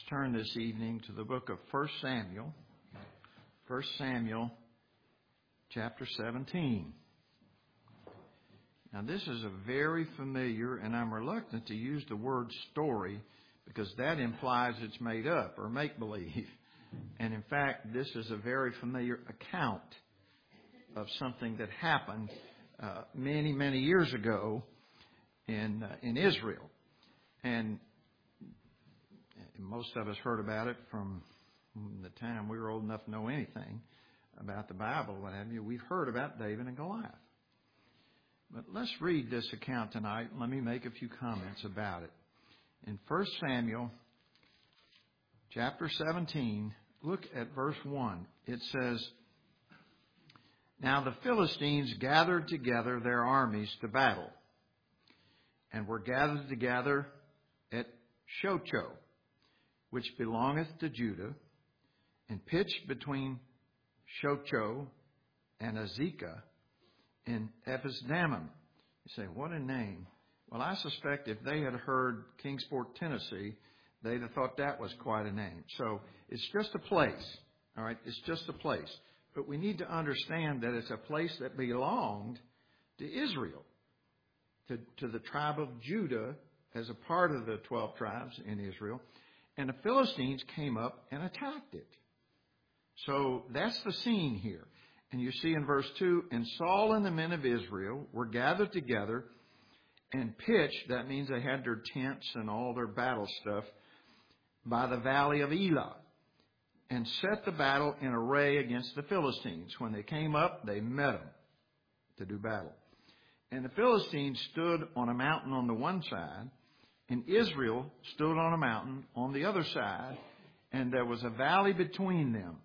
turn this evening to the book of 1 Samuel. 1 Samuel chapter 17. Now this is a very familiar, and I'm reluctant to use the word story because that implies it's made up or make-believe. And in fact, this is a very familiar account of something that happened many, many years ago in Israel. And most of us heard about it from the time we were old enough to know anything about the Bible, what have you. We've heard about David and Goliath. But let's read this account tonight. Let me make a few comments about it. In 1 Samuel chapter 17, look at verse 1. It says, "Now the Philistines gathered together their armies to battle, and were gathered together at Shochoh, which belongeth to Judah, and pitched between Shochoh and Azekah in Ephes-dammim." You say, what a name. Well, I suspect if they had heard Kingsport, Tennessee, they'd have thought that was quite a name. So it's just a place. All right, it's just a place. But we need to understand that it's a place that belonged to Israel, to the tribe of Judah as a part of the 12 tribes in Israel. And the Philistines came up and attacked it. So that's the scene here. And you see in verse 2, "And Saul and the men of Israel were gathered together and pitched," that means they had their tents and all their battle stuff, "by the valley of Elah, and set the battle in array against the Philistines." When they came up, they met them to do battle. "And the Philistines stood on a mountain on the one side, and Israel stood on a mountain on the other side, and there was a valley between them."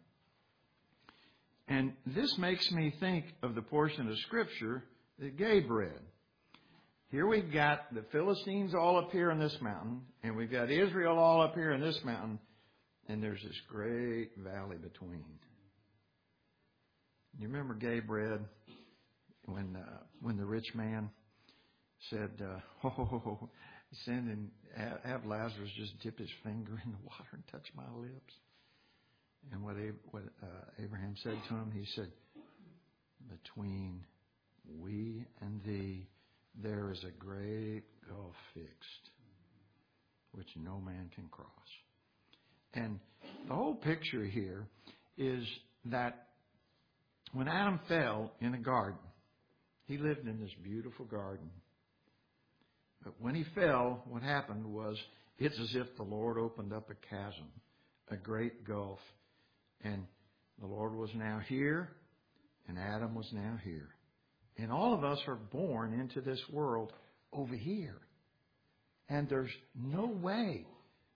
And this makes me think of the portion of Scripture that Gabe read. Here we've got the Philistines all up here in this mountain, and we've got Israel all up here in this mountain, and there's this great valley between. You remember Gabe read when the rich man said, "Send and have Lazarus just dip his finger in the water and touch my lips." And what Abraham said to him, he said, "Between we and thee there is a great gulf fixed, which no man can cross." And the whole picture here is that when Adam fell in a garden, he lived in this beautiful garden. But when he fell, what happened was, it's as if the Lord opened up a chasm, a great gulf. And the Lord was now here, and Adam was now here. And all of us are born into this world over here. And there's no way.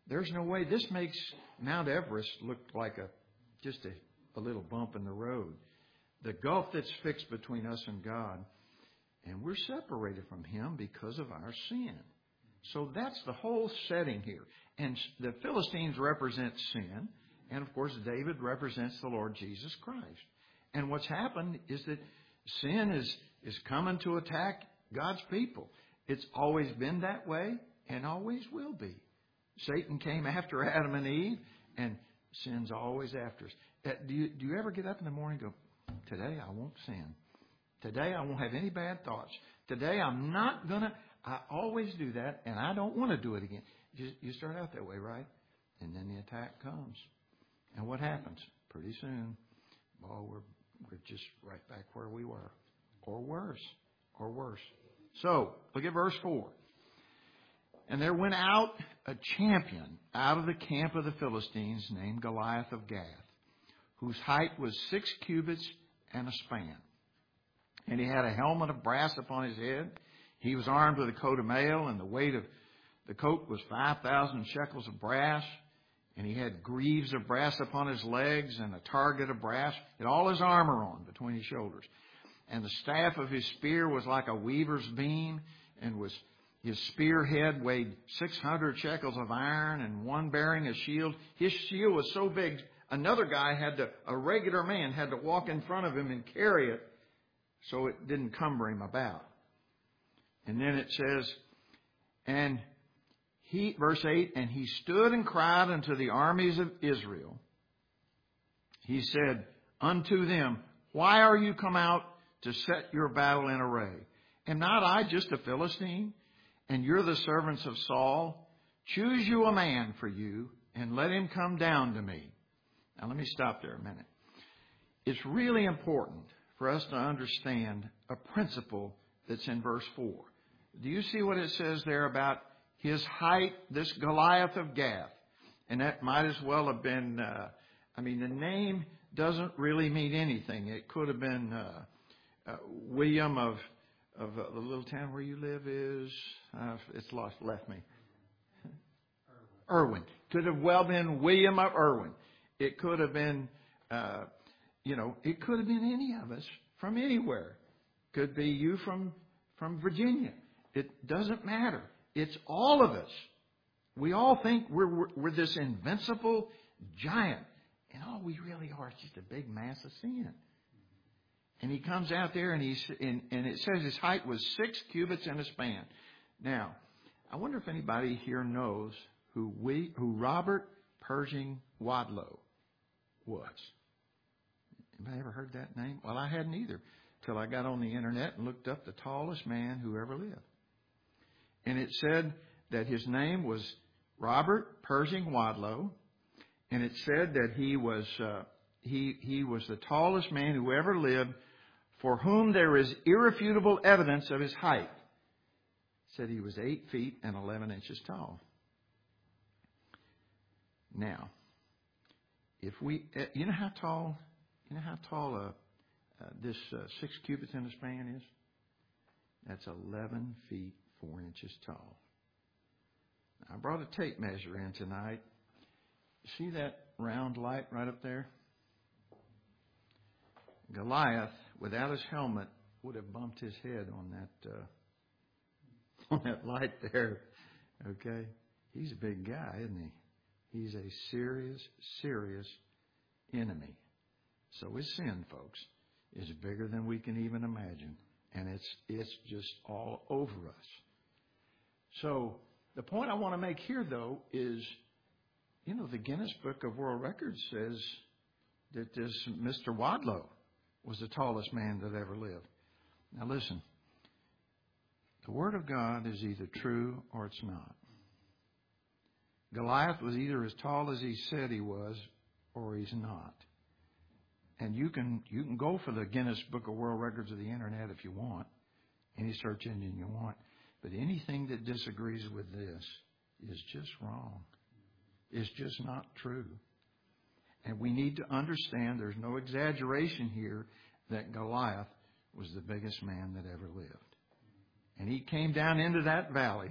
This makes Mount Everest look like just a little bump in the road. The gulf that's fixed between us and God. And we're separated from Him because of our sin. So that's the whole setting here. And the Philistines represent sin. And, of course, David represents the Lord Jesus Christ. And what's happened is that sin is coming to attack God's people. It's always been that way and always will be. Satan came after Adam and Eve, and sin's always after us. Do you ever get up in the morning and go, "Today I won't sin. Today I won't have any bad thoughts. Today I'm not going to." I always do that, and I don't want to do it again. You start out that way, right? And then the attack comes. And what happens? Pretty soon, we're just right back where we were. Or worse. So, look at verse 4. "And there went out a champion out of the camp of the Philistines named Goliath of Gath, whose height was 6 cubits and a span. And he had a helmet of brass upon his head. He was armed with a coat of mail, and the weight of the coat was 5,000 shekels of brass. And he had greaves of brass upon his legs, and a target of brass, and all his armor on between his shoulders. And the staff of his spear was like a weaver's beam, and his spearhead weighed 600 shekels of iron, and one bearing a shield. His shield was so big, another guy a regular man had to walk in front of him and carry it so it didn't cumber him about. And then it says, and verse 8, and he stood and cried unto the armies of Israel. He said unto them, why are you come out to set your battle in array? Am not I just a Philistine? And you're the servants of Saul? Choose you a man for you, and let him come down to me. Now let me stop there a minute. It's really important for us to understand a principle that's in verse 4. Do you see what it says there about his height, this Goliath of Gath? And that might as well have been, the name doesn't really mean anything. It could have been William of the little town where you live is, it's left me. Irwin. Could have well been William of Irwin. It could have been, it could have been any of us from anywhere. Could be you from Virginia. It doesn't matter. It's all of us. We all think we're this invincible giant. And all we really are is just a big mass of sin. And he comes out there and and it says his height was 6 cubits and a span. Now, I wonder if anybody here knows who Robert Pershing Wadlow was. Anybody ever heard that name? Well, I hadn't either till I got on the internet and looked up the tallest man who ever lived. And it said that his name was Robert Pershing Wadlow, and it said that he was the tallest man who ever lived, for whom there is irrefutable evidence of his height. It said he was 8 feet and 11 inches tall. Now, if we, you know how tall this 6 cubits in a span is? That's 11 feet 4 inches tall. Now, I brought a tape measure in tonight. See that round light right up there? Goliath, without his helmet, would have bumped his head on that light there. Okay? He's a big guy, isn't he? He's a serious, serious enemy. So his sin, folks, is bigger than we can even imagine. And it's just all over us. So the point I want to make here, though, is, the Guinness Book of World Records says that this Mr. Wadlow was the tallest man that ever lived. Now listen, the Word of God is either true or it's not. Goliath was either as tall as he said he was or he's not. And you can go for the Guinness Book of World Records of the Internet if you want, any search engine you want. But anything that disagrees with this is just wrong. It's just not true. And we need to understand there's no exaggeration here that Goliath was the biggest man that ever lived. And he came down into that valley,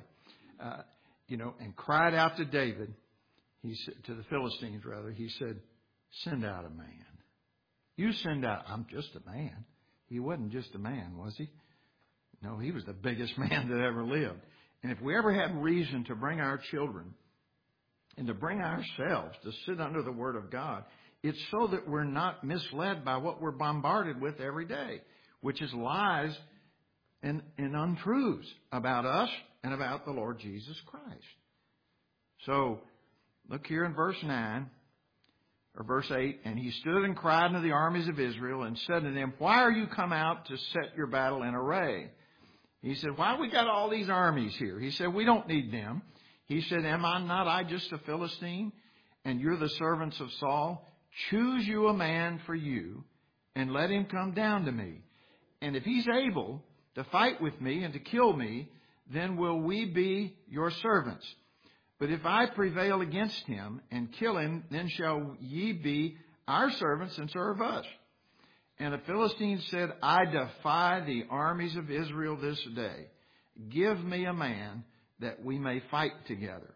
and cried out to David. He said, to the Philistines rather, he said, send out a man. You send out, I'm just a man. He wasn't just a man, was he? No, he was the biggest man that ever lived. And if we ever have reason to bring our children and to bring ourselves to sit under the Word of God, it's so that we're not misled by what we're bombarded with every day, which is lies and untruths about us and about the Lord Jesus Christ. So, look here in verse 9, or verse 8, and he stood and cried unto the armies of Israel and said to them, why are you come out to set your battle in array? He said, why we got all these armies here? He said, we don't need them. He said, am I just a Philistine? And you're the servants of Saul? Choose you a man for you, and let him come down to me. And if he's able to fight with me and to kill me, then will we be your servants. But if I prevail against him and kill him, then shall ye be our servants and serve us. And the Philistines said, I defy the armies of Israel this day. Give me a man that we may fight together.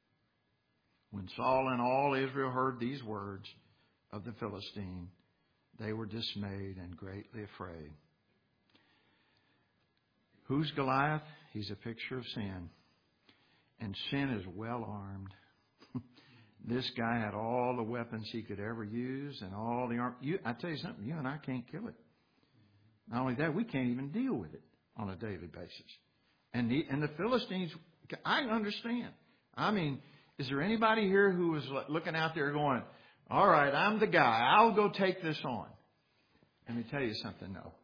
When Saul and all Israel heard these words of the Philistine, they were dismayed and greatly afraid. Who's Goliath? He's a picture of sin. And sin is well armed. This guy had all the weapons he could ever use and all the arm. I tell you something, you and I can't kill it. Not only that, we can't even deal with it on a daily basis. And the Philistines, I understand. I mean, is there anybody here who was looking out there going, all right, I'm the guy. I'll go take this on. Let me tell you something, though.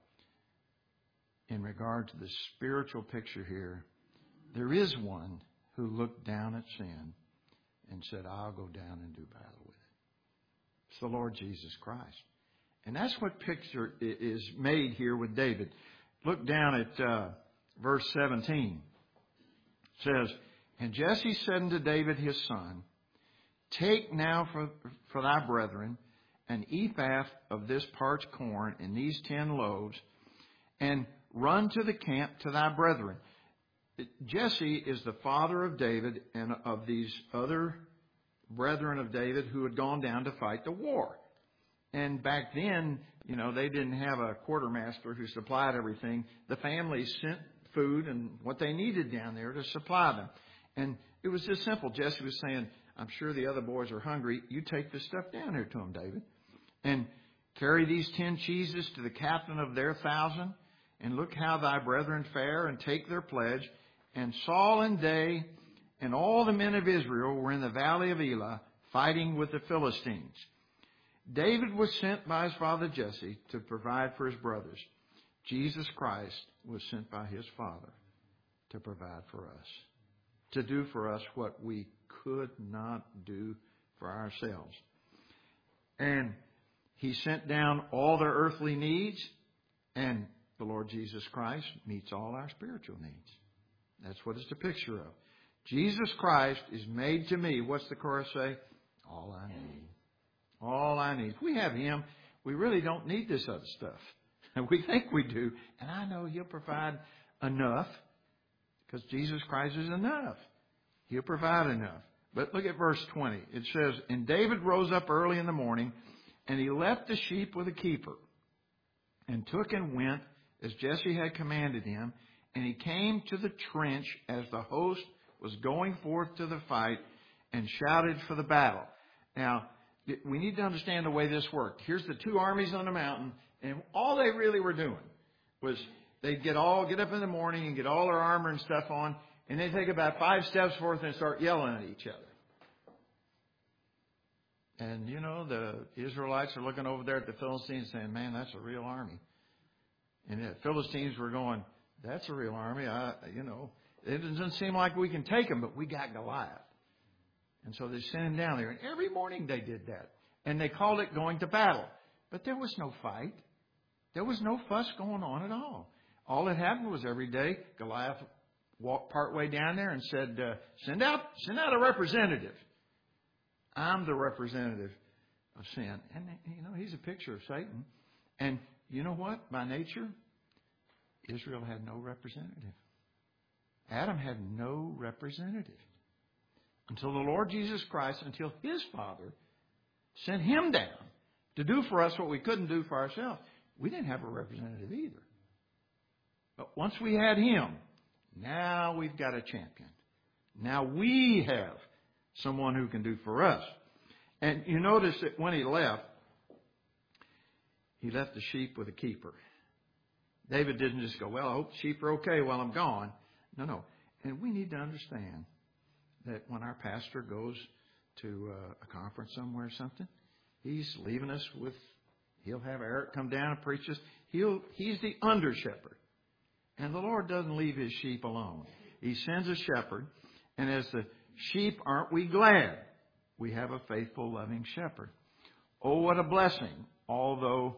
In regard to the spiritual picture here, there is one who looked down at sin and said, I'll go down and do battle with it. It's the Lord Jesus Christ. And that's what picture is made here with David. Look down at verse 17. It says, and Jesse said unto David his son, take now for thy brethren an ephah of this parched corn and these 10 loaves, and run to the camp to thy brethren. Jesse is the father of David and of these other brethren of David who had gone down to fight the war. And back then, they didn't have a quartermaster who supplied everything. The families sent food and what they needed down there to supply them. And it was just simple. Jesse was saying, I'm sure the other boys are hungry. You take this stuff down here to them, David. And carry these 10 cheeses to the captain of their 1,000. And look how thy brethren fare, and take their pledge. And Saul and they and all the men of Israel were in the valley of Elah fighting with the Philistines. David was sent by his father Jesse to provide for his brothers. Jesus Christ was sent by his Father to provide for us, to do for us what we could not do for ourselves. And he sent down all their earthly needs, and the Lord Jesus Christ meets all our spiritual needs. That's what it's a picture of. Jesus Christ is made to me. What's the chorus say? All I need. All I need. If we have Him, we really don't need this other stuff. We think we do. And I know He'll provide enough because Jesus Christ is enough. He'll provide enough. But look at verse 20. It says, and David rose up early in the morning, and he left the sheep with a keeper, and took and went as Jesse had commanded him. And he came to the trench as the host was going forth to the fight, and shouted for the battle. Now, we need to understand the way this worked. Here's the 2 armies on the mountain, and all they really were doing was they'd get up in the morning and get all their armor and stuff on, and they'd take about 5 steps forth and start yelling at each other. And, the Israelites are looking over there at the Philistines saying, man, that's a real army. And the Philistines were going, that's a real army. It doesn't seem like we can take them, but we got Goliath. And so they sent him down there. And every morning they did that. And they called it going to battle. But there was no fight. There was no fuss going on at all. All that happened was every day Goliath walked partway down there and said, send out a representative. I'm the representative of sin. And, he's a picture of Satan. And you know what? By nature, Israel had no representative. Adam had no representative. Until the Lord Jesus Christ, until His Father sent Him down to do for us what we couldn't do for ourselves. We didn't have a representative either. But once we had Him, now we've got a champion. Now we have someone who can do for us. And you notice that when he left the sheep with a keeper. David didn't just go, well, I hope the sheep are okay while I'm gone. No. And we need to understand that when our pastor goes to a conference somewhere or something, he's leaving us with, he'll have Eric come down and preach us. He's the under shepherd. And the Lord doesn't leave His sheep alone. He sends a shepherd. And as the sheep, aren't we glad we have a faithful, loving shepherd? Oh, what a blessing. Although,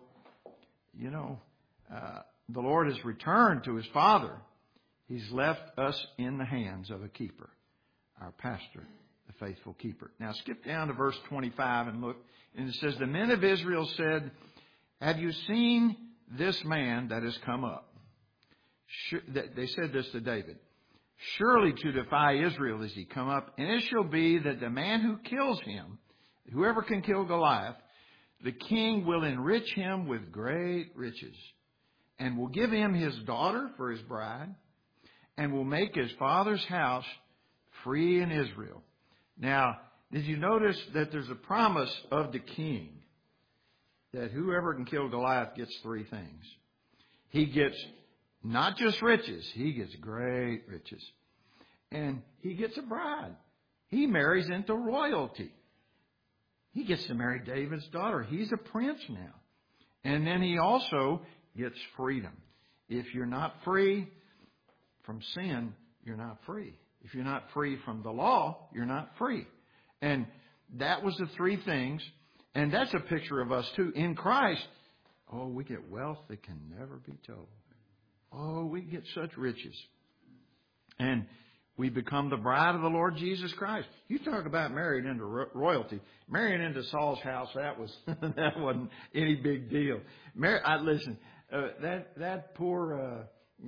the Lord has returned to His Father, He's left us in the hands of a keeper, our pastor, the faithful keeper. Now skip down to verse 25 and look. And it says, the men of Israel said, have you seen this man that has come up? They said this to David. Surely to defy Israel is he come up, and it shall be that the man who kills him, whoever can kill Goliath, the king will enrich him with great riches, and will give him his daughter for his bride, and will make his father's house free in Israel. Now, did you notice that there's a promise of the king that whoever can kill Goliath gets 3 things? He gets not just riches, he gets great riches. And he gets a bride. He marries into royalty. He gets to marry David's daughter. He's a prince now. And then he also gets freedom. If you're not free from sin, you're not free. If you're not free from the law, you're not free. And that was the three things. And that's a picture of us too. In Christ, oh, we get wealth that can never be told. Oh, we get such riches. And we become the bride of the Lord Jesus Christ. You talk about married into royalty. Marrying into Saul's house, that wasn't any big deal. Listen, that poor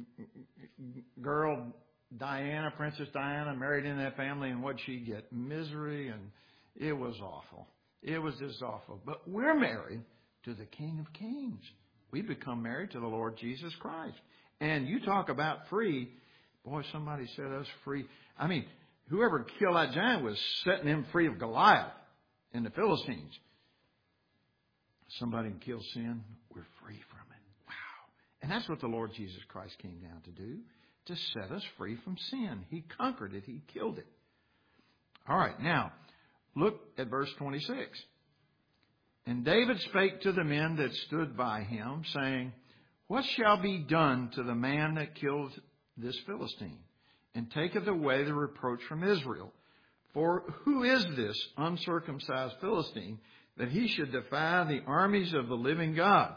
girl, Diana, Princess Diana, married in that family, and what'd she get? Misery, and it was awful. It was just awful. But we're married to the King of Kings. We become married to the Lord Jesus Christ. And you talk about free. Boy, somebody set us free. I mean, whoever killed that giant was setting him free of Goliath and the Philistines. Somebody can kill sin, we're free from it. Wow. And that's what the Lord Jesus Christ came down to do, to set us free from sin. He conquered it. He killed it. All right, now, look at verse 26. And David spake to the men that stood by him, saying, What shall be done to the man that killed this Philistine, and taketh away the reproach from Israel? For who is this uncircumcised Philistine, that he should defy the armies of the living God?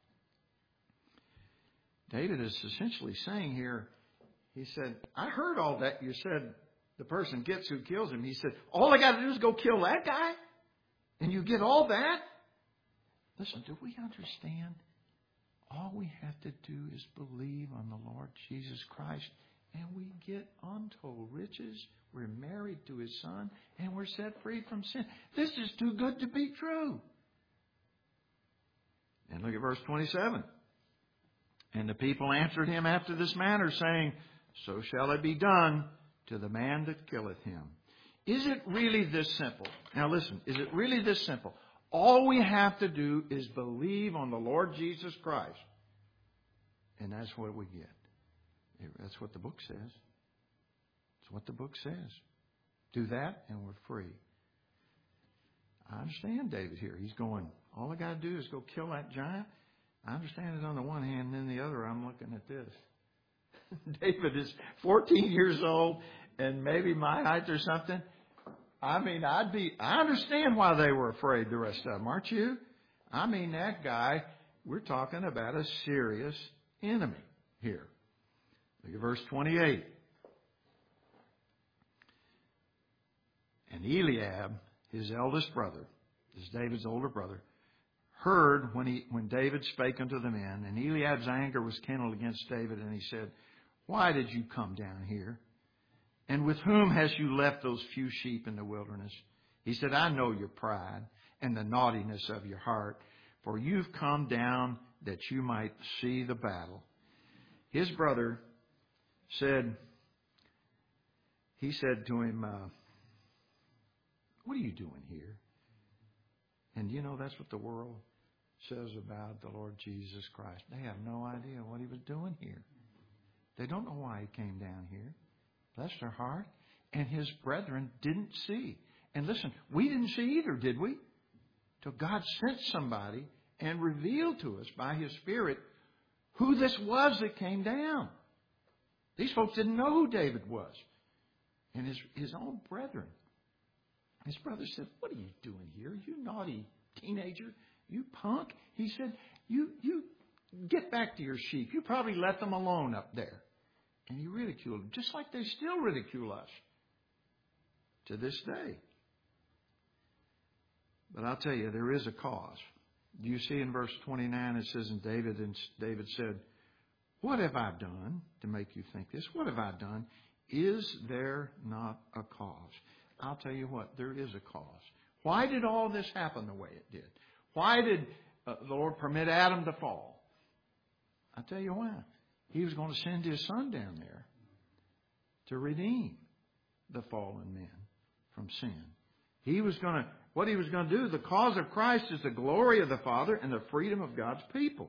David is essentially saying here, he said, I heard all that you said the person gets who kills him. He said, all I got to do is go kill that guy? And you get all that? Listen, do we understand? All we have to do is believe on the Lord Jesus Christ, and we get untold riches. We're married to His Son, and we're set free from sin. This is too good to be true. And look at verse 27. And the people answered him after this manner, saying, So shall it be done to the man that killeth him. Is it really this simple? Now listen, is it really this simple? All we have to do is believe on the Lord Jesus Christ. And that's what we get. That's what the book says. That's what the book says. Do that and we're free. I understand David here. He's going, all I got to do is go kill that giant. I understand it on the one hand, and then the other I'm looking at this. David is 14 years old and maybe my height or something. I mean, I understand why they were afraid, the rest of them, aren't you? I mean, that guy, we're talking about a serious enemy here. Look at verse 28. And Eliab, his eldest brother, is David's older brother, heard when David spake unto the men, and Eliab's anger was kindled against David, and he said, Why did you come down here? And with whom hast you left those few sheep in the wilderness? He said, I know your pride and the naughtiness of your heart, for you've come down that you might see the battle. His brother said to him, What are you doing here? And you know, that's what the world says about the Lord Jesus Christ. They have no idea what He was doing here. They don't know why He came down here. Bless their heart. And His brethren didn't see. And listen, we didn't see either, did we? Till God sent somebody and revealed to us by His Spirit who this was that came down. These folks didn't know who David was. And his own brethren. His brother said, What are you doing here? You naughty teenager. You punk. He said, You get back to your sheep. You probably let them alone up there. And he ridiculed them, just like they still ridicule us to this day. But I'll tell you, there is a cause. Do you see in verse 29 it says, And David said, What have I done to make you think this? What have I done? Is there not a cause? I'll tell you what, there is a cause. Why did all this happen the way it did? Why did the Lord permit Adam to fall? I'll tell you why. He was going to send His Son down there to redeem the fallen men from sin. What He was going to do, the cause of Christ is the glory of the Father and the freedom of God's people.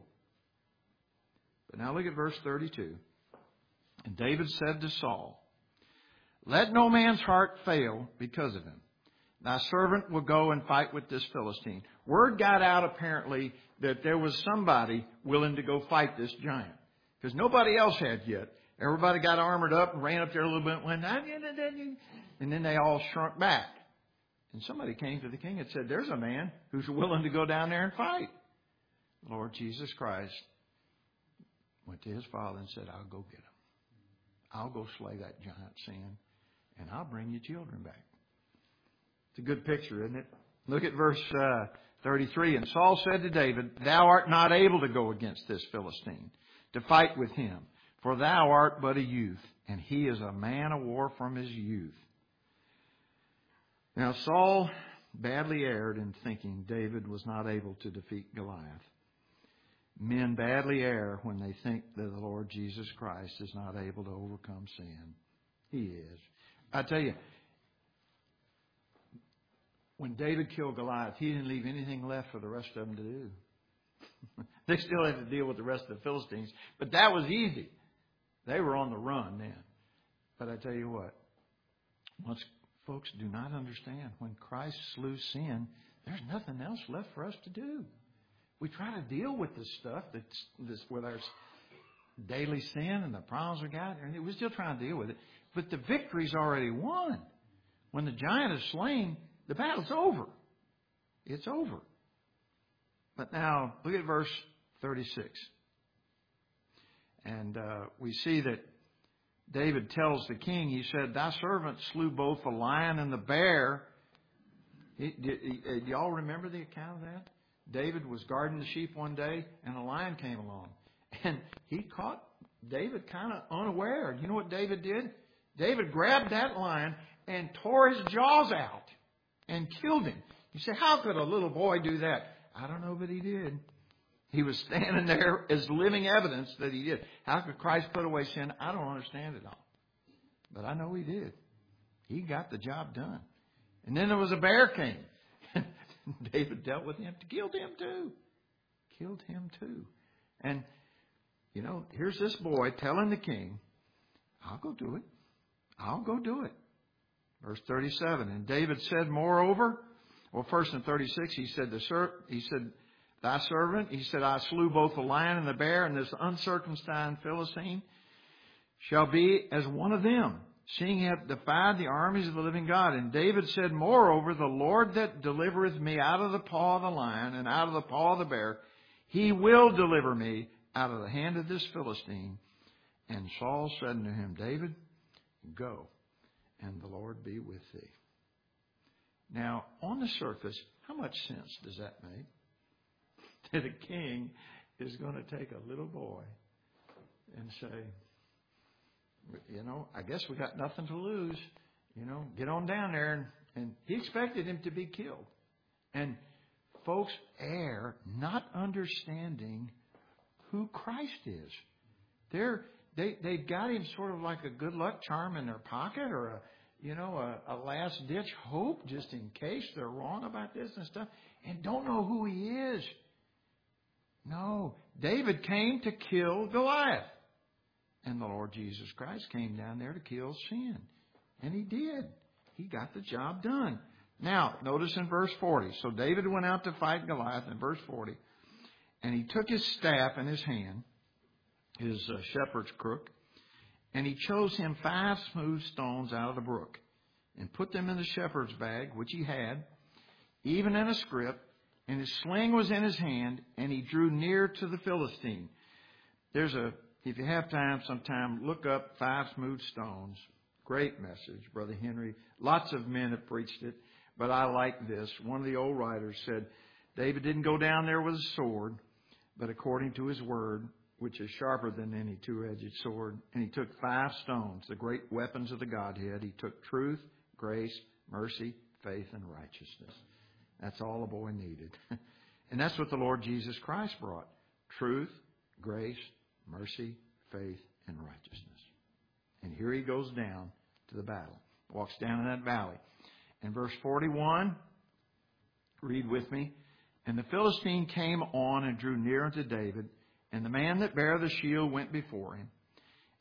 But now look at verse 32. And David said to Saul, Let no man's heart fail because of him. Thy servant will go and fight with this Philistine. Word got out apparently that there was somebody willing to go fight this giant. Because nobody else had yet. Everybody got armored up and ran up there a little bit and went, and then they all shrunk back. And somebody came to the king and said, there's a man who's willing to go down there and fight. Lord Jesus Christ went to his father and said, I'll go get him. I'll go slay that giant sin, and I'll bring your children back. It's a good picture, isn't it? Look at verse 33. And Saul said to David, thou art not able to go against this Philistine, to fight with him, for thou art but a youth, and he is a man of war from his youth. Now Saul badly erred in thinking David was not able to defeat Goliath. Men badly err when they think that the Lord Jesus Christ is not able to overcome sin. He is. I tell you, when David killed Goliath, he didn't leave anything left for the rest of them to do. They still had to deal with the rest of the Philistines, but that was easy. They were on the run then. But I tell you what, once folks do not understand, when Christ slew sin, there's nothing else left for us to do. We try to deal with this stuff that's with our daily sin and the problems we got, and we're still trying to deal with it. But the victory's already won. When the giant is slain, the battle's over. It's over. But now, look at verse 36. And we see that David tells the king, he said, thy servant slew both the lion and the bear. Do y'all remember the account of that? David was guarding the sheep one day, and a lion came along. And he caught David kind of unaware. You know what David did? David grabbed that lion and tore his jaws out and killed him. You say, how could a little boy do that? I don't know, but he did. He was standing there as living evidence that he did. How could Christ put away sin? I don't understand it all. But I know he did. He got the job done. And then there was a bear came. David dealt with him, killed him too. Killed him too. And, you know, here's this boy telling the king, I'll go do it. I'll go do it. Verse 37. And David said, moreover, well, first in 36, he said, thy servant, he said, I slew both the lion and the bear, and this uncircumcised Philistine shall be as one of them, seeing he hath defied the armies of the living God. And David said, moreover, the Lord that delivereth me out of the paw of the lion and out of the paw of the bear, he will deliver me out of the hand of this Philistine. And Saul said unto him, David, go, and the Lord be with thee. Now, on the surface, how much sense does that make? That a king is going to take a little boy and say, you know, I guess we got nothing to lose. You know, get on down there. And he expected him to be killed. And folks err not understanding who Christ is. They've got him sort of like a good luck charm in their pocket, or a last ditch hope just in case they're wrong about this and stuff, and don't know who he is. No, David came to kill Goliath. And the Lord Jesus Christ came down there to kill sin. And he did. He got the job done. Now, notice in verse 40. So David went out to fight Goliath in verse 40. And he took his staff in his hand, his shepherd's crook, and he chose him 5 smooth stones out of the brook, and put them in the shepherd's bag, which he had, even in a scrip, and his sling was in his hand, and he drew near to the Philistine. If you have time sometime, look up 5 smooth stones. Great message, Brother Henry. Lots of men have preached it, but I like this. One of the old writers said, David didn't go down there with a sword, but according to his word, which is sharper than any two-edged sword. And he took 5 stones, the great weapons of the Godhead. He took truth, grace, mercy, faith, and righteousness. That's all a boy needed. And that's what the Lord Jesus Christ brought. Truth, grace, mercy, faith, and righteousness. And here he goes down to the battle. Walks down in that valley. In verse 41, read with me. And the Philistine came on and drew near unto David, and the man that bare the shield went before him.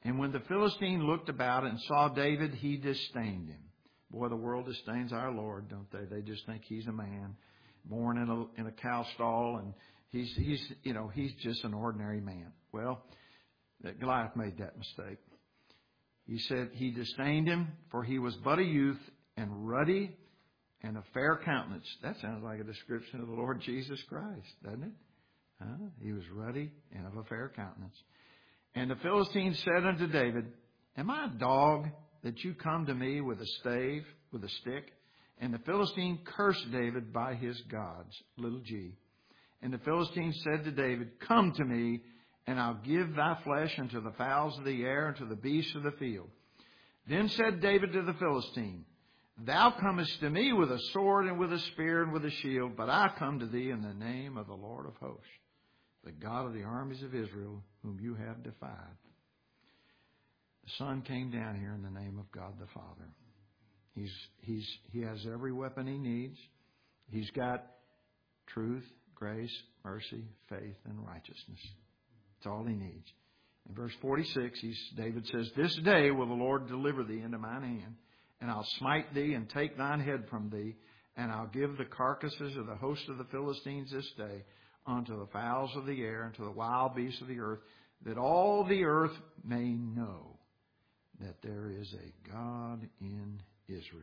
And when the Philistine looked about and saw David, he disdained him. Boy, the world disdains our Lord, don't they? They just think he's a man born in a cow stall, and he's just an ordinary man. Well, Goliath made that mistake. He said he disdained him, for he was but a youth and ruddy and of fair countenance. That sounds like a description of the Lord Jesus Christ, doesn't it? He was ruddy and of a fair countenance. And the Philistine said unto David, Am I a dog that you come to me with a stave, with a stick? And the Philistine cursed David by his gods, little g. And the Philistine said to David, Come to me, and I'll give thy flesh unto the fowls of the air and to the beasts of the field. Then said David to the Philistine, Thou comest to me with a sword and with a spear and with a shield, but I come to thee in the name of the Lord of hosts, the God of the armies of Israel, whom you have defied. The Son came down here in the name of God the Father. He has every weapon he needs. He's got truth, grace, mercy, faith, and righteousness. That's all he needs. In verse 46, David says, This day will the Lord deliver thee into mine hand, and I'll smite thee and take thine head from thee, and I'll give the carcasses of the host of the Philistines this day unto the fowls of the air and to the wild beasts of the earth, that all the earth may know that there is a God in Israel.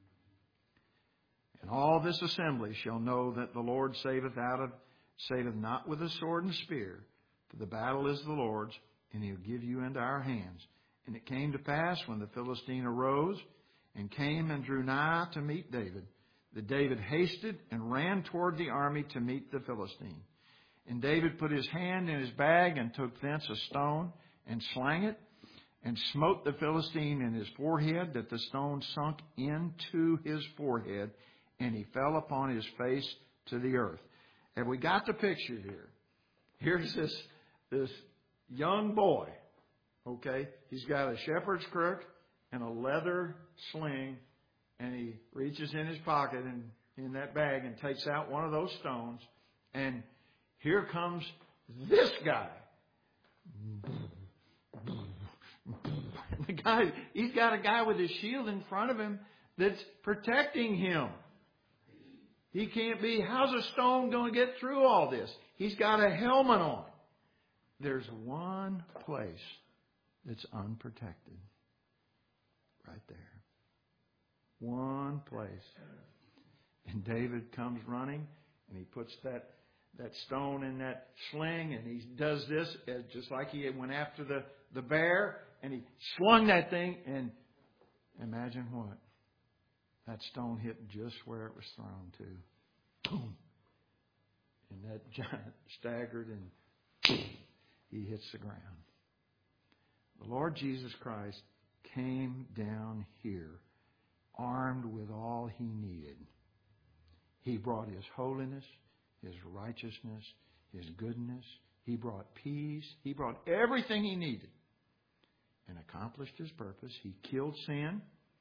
And all this assembly shall know that the Lord saveth not with a sword and spear, for the battle is the Lord's, and he'll give you into our hands. And it came to pass, when the Philistine arose and came and drew nigh to meet David, that David hasted and ran toward the army to meet the Philistine. And David put his hand in his bag and took thence a stone and slang it, and smote the Philistine in his forehead, that the stone sunk into his forehead, and he fell upon his face to the earth. Have we got the picture here? Here's this young boy, okay? He's got a shepherd's crook and a leather sling, and he reaches in his pocket and in that bag and takes out one of those stones, and here comes this guy. The guy, he's got a guy with his shield in front of him that's protecting him. He can't be, how's a stone going to get through all this? He's got a helmet on. There's one place that's unprotected. Right there. One place. And David comes running, and he puts that stone in that sling, and he does this just like he went after the bear, and he slung that thing, and imagine what? That stone hit just where it was thrown to. Boom. And that giant staggered, and he hits the ground. The Lord Jesus Christ came down here armed with all he needed. He brought his holiness, his righteousness, his goodness. He brought peace. He brought everything he needed and accomplished his purpose. He killed sin.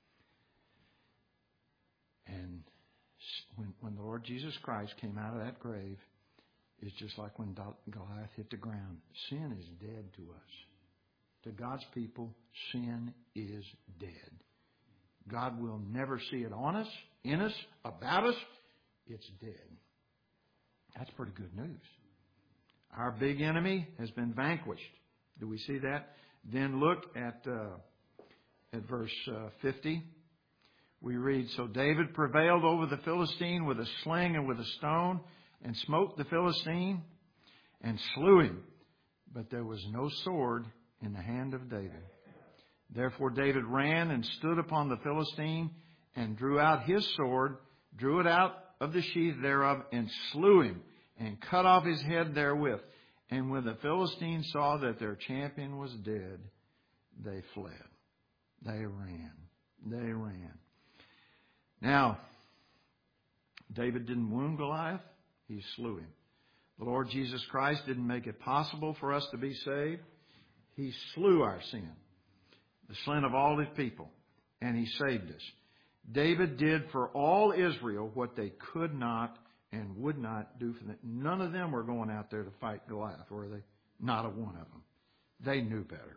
And when the Lord Jesus Christ came out of that grave, it's just like when Goliath hit the ground. Sin is dead to us. To God's people, sin is dead. God will never see it on us, in us, about us. It's dead. That's pretty good news. Our big enemy has been vanquished. Do we see that? Then look at verse 50. We read, So David prevailed over the Philistine with a sling and with a stone, and smote the Philistine, and slew him. But there was no sword in the hand of David. Therefore David ran and stood upon the Philistine, and drew out his sword, drew it out of the sheath thereof, and slew him, and cut off his head therewith. And when the Philistines saw that their champion was dead, they fled. They ran. Now, David didn't wound Goliath. He slew him. The Lord Jesus Christ didn't make it possible for us to be saved. He slew our sin, the sin of all his people, and he saved us. David did for all Israel what they could not and would not do for them. None of them were going out there to fight Goliath, were they? Not a one of them. They knew better.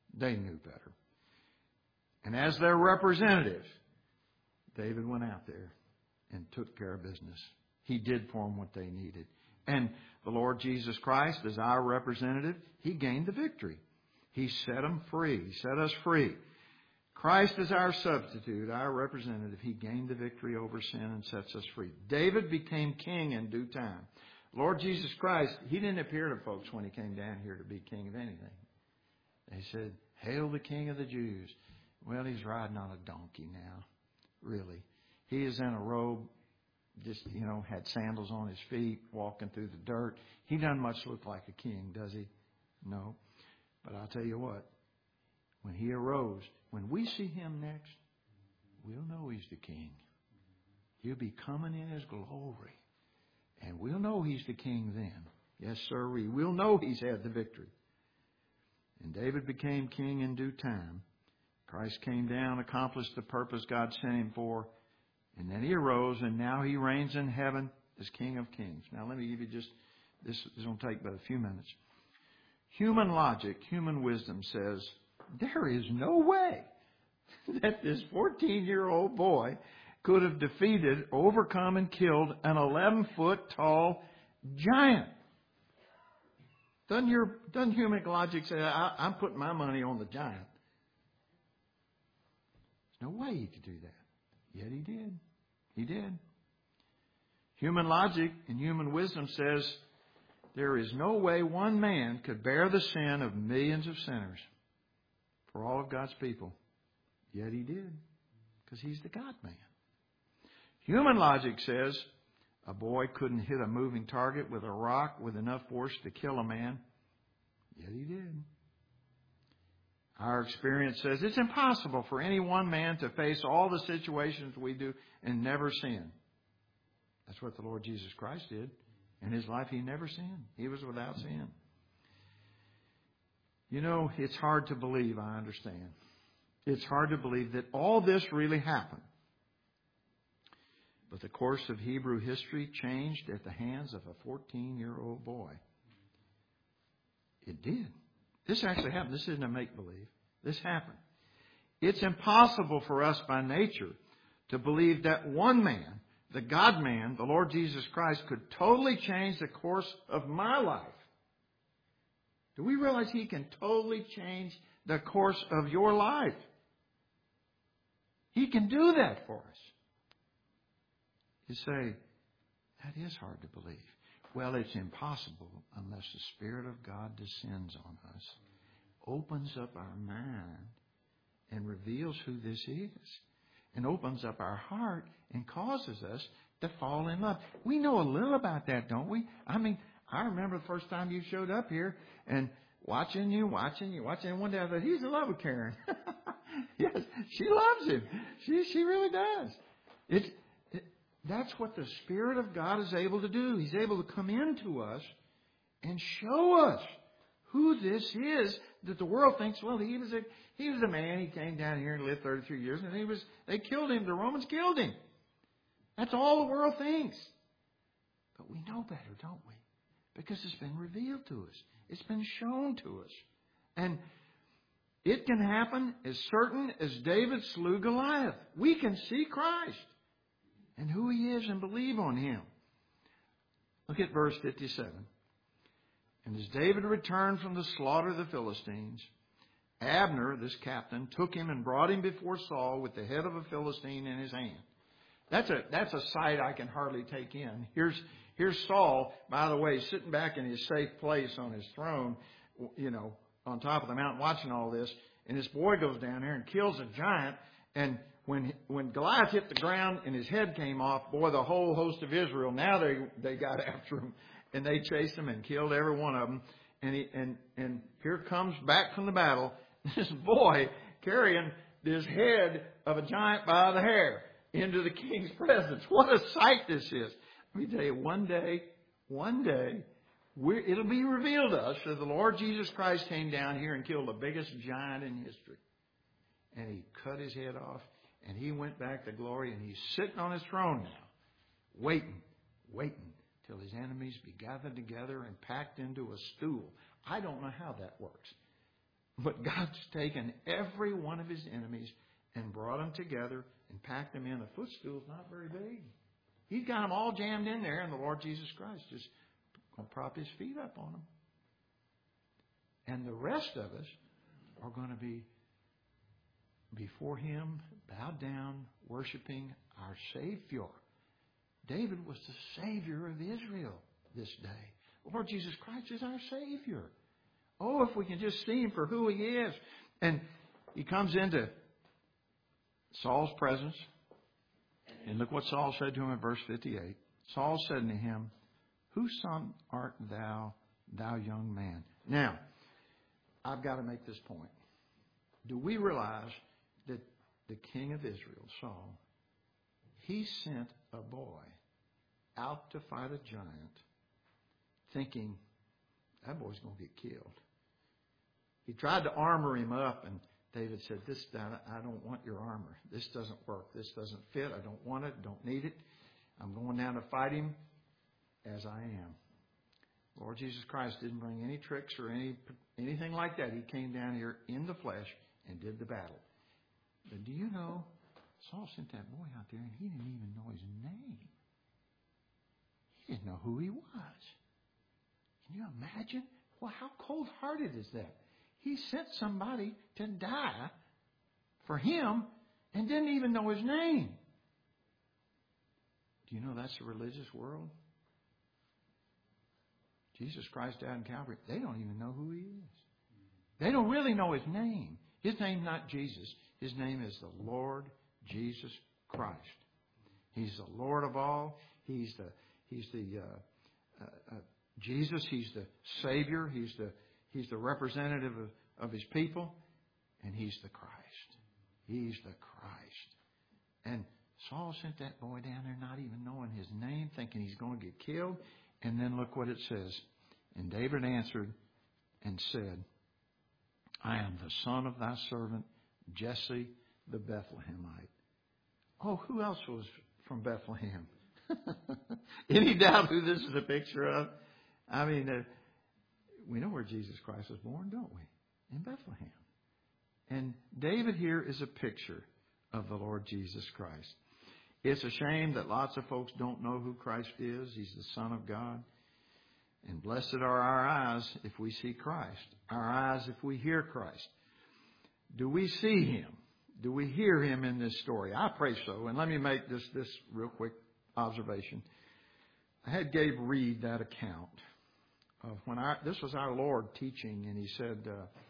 They knew better. And as their representative, David went out there and took care of business. He did for them what they needed. And the Lord Jesus Christ, as our representative, He gained the victory. He set them free. He set us free. Christ is our substitute, our representative. He gained the victory over sin and sets us free. David became king in due time. Lord Jesus Christ, He didn't appear to folks when He came down here to be king of anything. They said, "Hail the King of the Jews." Well, He's riding on a donkey now, really. He is in a robe, just, had sandals on His feet, walking through the dirt. He doesn't much look like a king, does He? No. But I'll tell you what, when He arose, when we see Him next, we'll know He's the King. He'll be coming in His glory. And we'll know He's the King then. Yes, sir. We'll know He's had the victory. And David became king in due time. Christ came down, accomplished the purpose God sent Him for. And then He arose, and now He reigns in heaven as King of Kings. Now let me give you this is going to take but a few minutes. Human logic, human wisdom says, there is no way that this 14-year-old boy could have defeated, overcome, and killed an 11-foot tall giant. Doesn't human logic say, I'm putting my money on the giant? There's no way he could do that. Yet he did. He did. Human logic and human wisdom says there is no way one man could bear the sin of millions of sinners for all of God's people. Yet He did, because He's the God-man. Human logic says a boy couldn't hit a moving target with a rock with enough force to kill a man. Yet He did. Our experience says it's impossible for any one man to face all the situations we do and never sin. That's what the Lord Jesus Christ did. In His life, He never sinned. He was without sin. It's hard to believe, I understand. It's hard to believe that all this really happened. But the course of Hebrew history changed at the hands of a 14-year-old boy. It did. This actually happened. This isn't a make-believe. This happened. It's impossible for us by nature to believe that one man, the God-man, the Lord Jesus Christ, could totally change the course of my life. Do we realize He can totally change the course of your life? He can do that for us. You say, that is hard to believe. Well, it's impossible unless the Spirit of God descends on us, opens up our mind, and reveals who this is, and opens up our heart and causes us to fall in love. We know a little about that, don't we? I remember the first time you showed up here and watching you. And one day I thought, he's in love with Karen. Yes, she loves him. She really does. That's what the Spirit of God is able to do. He's able to come into us and show us who this is that the world thinks, well, he was a man. He came down here and lived 33 years, and they killed him. The Romans killed him. That's all the world thinks. But we know better, don't we? Because it's been revealed to us. It's been shown to us. And it can happen as certain as David slew Goliath. We can see Christ and who He is and believe on Him. Look at verse 57. And as David returned from the slaughter of the Philistines, Abner, this captain, took him and brought him before Saul with the head of a Philistine in his hand. That's a sight I can hardly take in. Here's Saul, by the way, sitting back in his safe place on his throne, on top of the mountain watching all this. And this boy goes down there and kills a giant. And when Goliath hit the ground and his head came off, boy, the whole host of Israel, now they got after him. And they chased him and killed every one of them. And here comes back from the battle this boy carrying this head of a giant by the hair into the king's presence. What a sight this is. Let me tell you, one day, it'll be revealed to us that the Lord Jesus Christ came down here and killed the biggest giant in history. And He cut his head off, and He went back to glory, and He's sitting on His throne now, waiting till His enemies be gathered together and packed into a stool. I don't know how that works. But God's taken every one of his enemies and brought them together and packed them in. The footstool's not very big. He's got them all jammed in there, and the Lord Jesus Christ just going to prop his feet up on them. And the rest of us are going to be before him, bowed down, worshiping our Savior. David was the Savior of Israel this day. Lord Jesus Christ is our Savior. Oh, if we can just see him for who he is. And he comes into Saul's presence. And look what Saul said to him in verse 58. Saul said to him, "Whose son art thou, thou young man?" Now, I've got to make this point. Do we realize that the king of Israel, Saul, he sent a boy out to fight a giant thinking that boy's going to get killed? He tried to armor him up, and David said, I don't want your armor. This doesn't work. This doesn't fit. I don't want it. Don't need it. I'm going down to fight him as I am. Lord Jesus Christ didn't bring any tricks or anything like that. He came down here in the flesh and did the battle. But do you know, Saul sent that boy out there, and he didn't even know his name. He didn't know who he was. Can you imagine? Well, how cold-hearted is that? He sent somebody to die for him and didn't even know his name. Do you know that's the religious world? Jesus Christ died in Calvary. They don't even know who he is. They don't really know his name. His name's not Jesus. His name is the Lord Jesus Christ. He's the Lord of all. He's the Jesus. He's the Savior. He's the representative of his people. And he's the Christ. He's the Christ. And Saul sent that boy down there not even knowing his name, thinking he's going to get killed. And then look what it says. And David answered and said, I am the son of thy servant Jesse the Bethlehemite. Oh, who else was from Bethlehem? Any doubt who this is a picture of? I mean, we know where Jesus Christ was born, don't we? In Bethlehem. And David here is a picture of the Lord Jesus Christ. It's a shame that lots of folks don't know who Christ is. He's the Son of God. And blessed are our eyes if we see Christ. Our eyes if we hear Christ. Do we see him? Do we hear him in this story? I pray so. And let me make this real quick observation. I had Gabe read that account of this was our Lord teaching, and he said,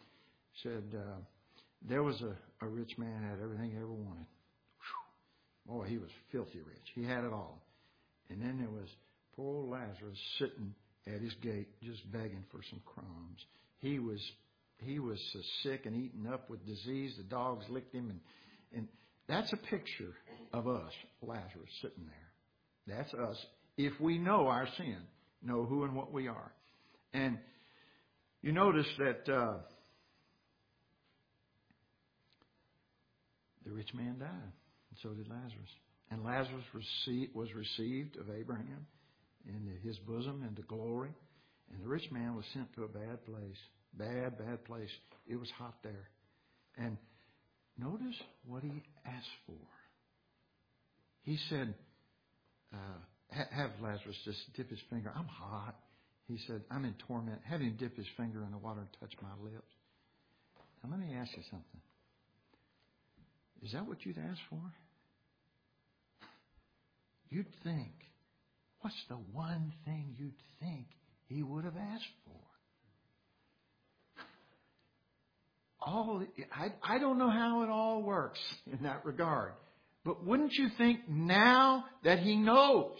there was a rich man had everything he ever wanted. Whew. Boy, he was filthy rich. He had it all. And then there was poor old Lazarus sitting at his gate just begging for some crumbs. He was so sick and eaten up with disease. The dogs licked him. And that's a picture of us, Lazarus, sitting there. That's us. If we know our sin, know who and what we are. And you notice that the rich man died, and so did Lazarus. And Lazarus was received of Abraham into his bosom, into glory. And the rich man was sent to a bad place. Bad place. It was hot there. And notice what he asked for. He said, have Lazarus just dip his finger. I'm hot. He said, I'm in torment. Have him dip his finger in the water and touch my lips. Now let me ask you something. Is that what you'd ask for? You'd think. What's the one thing you'd think he would have asked for? I don't know how it all works in that regard. But wouldn't you think now that he knows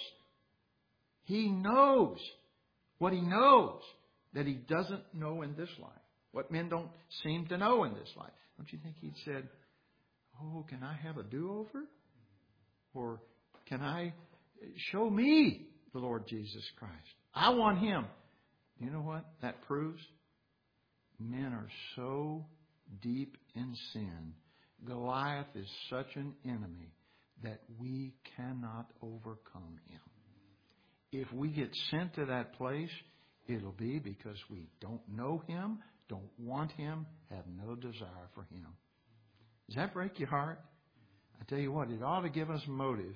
what he knows that he doesn't know in this life, what men don't seem to know in this life, don't you think he'd said, oh, can I have a do-over? Or can I show me the Lord Jesus Christ? I want him. You know what that proves? Men are so deep in sin. Goliath is such an enemy that we cannot overcome him. If we get sent to that place, it'll be because we don't know him, don't want Him, have no desire for Him. Does that break your heart? I tell you what, it ought to give us motive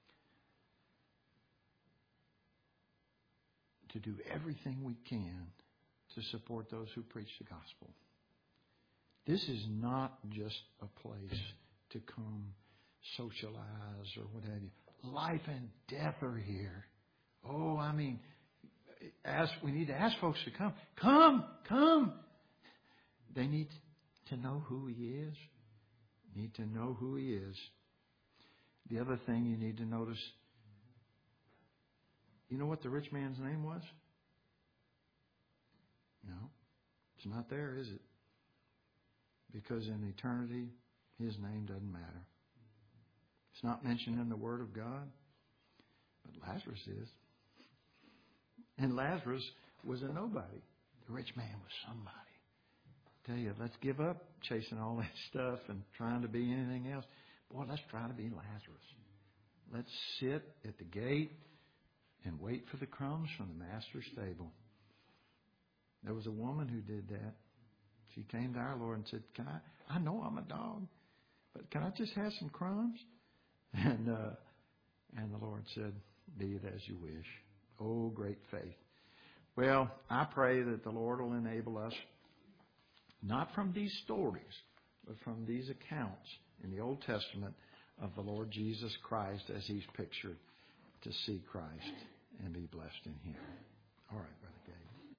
to do everything we can to support those who preach the gospel. This is not just a place to come socialize or what have you. Life and death are here. Oh, I mean, we need to ask folks to come. Come. They need to know who He is. Need to know who He is. The other thing you need to notice, you know what the rich man's name was? No, it's not there, is it? Because in eternity, his name doesn't matter. It's not mentioned in the Word of God, but Lazarus is. And Lazarus was a nobody. The rich man was somebody. I tell you, let's give up chasing all that stuff and trying to be anything else. Boy, let's try to be Lazarus. Let's sit at the gate and wait for the crumbs from the master's table. There was a woman who did that. She came to our Lord and said, I know I'm a dog, but can I just have some crumbs? And the Lord said, be it as you wish. Oh, great faith. Well, I pray that the Lord will enable us, not from these stories, but from these accounts in the Old Testament of the Lord Jesus Christ as He's pictured, to see Christ and be blessed in Him. All right, Brother Gay.